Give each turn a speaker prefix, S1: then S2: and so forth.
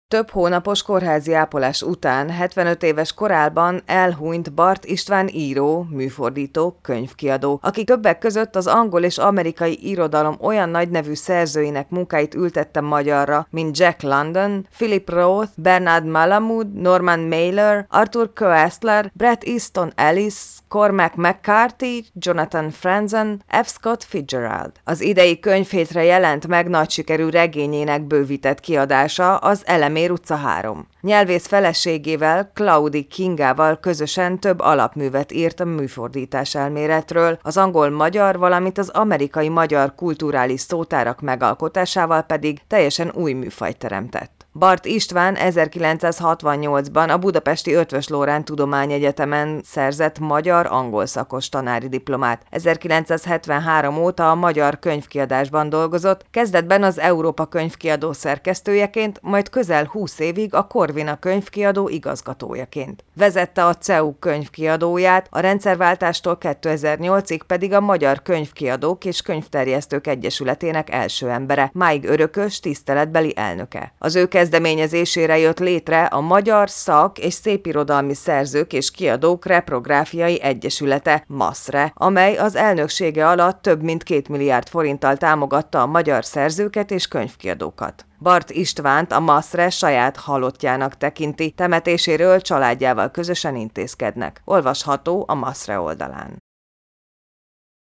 S1: Több hónapos kórházi ápolás után 75 éves korában elhunyt Barth István író, műfordító, könyvkiadó, aki többek között az angol és amerikai irodalom olyan nagynevű szerzőinek munkáit ültette magyarra, mint Jack London, Philip Roth, Bernard Malamud, Norman Mailer, Arthur Koestler, Bret Easton Ellis, Cormac McCarthy, Jonathan Franzen, F. Scott Fitzgerald. Az idei könyvhétre jelent meg nagy sikerű regényének bővített kiadása, az Elemér utca 3. Nyelvész feleségével, Claudi Kingával közösen több alapművet írt a műfordítás elméletről, az angol-magyar, valamint az amerikai-magyar kulturális szótárak megalkotásával pedig teljesen új műfajt teremtett. Barth István 1968-ban a budapesti Eötvös Loránd Tudományegyetemen szerzett magyar-angol szakos tanári diplomát. 1973 óta a magyar könyvkiadásban dolgozott, kezdetben az Európa könyvkiadó szerkesztőjeként, majd közel 20 évig a Corvina könyvkiadó igazgatójaként. Vezette a CEU könyvkiadóját, a rendszerváltástól 2008-ig pedig a Magyar Könyvkiadók és Könyvterjesztők Egyesületének első embere, máig örökös, tiszteletbeli elnöke. Az ő kezdeményezésére jött létre a Magyar Szak- és Szépirodalmi Szerzők és Kiadók Reprográfiai Egyesülete, MASZRE, amely az elnöksége alatt több mint 2 milliárd forinttal támogatta a magyar szerzőket és könyvkiadókat. Barth Istvánt a MASZRE saját halottjának tekinti, temetéséről családjával közösen intézkednek. Olvasható a MASZRE oldalán.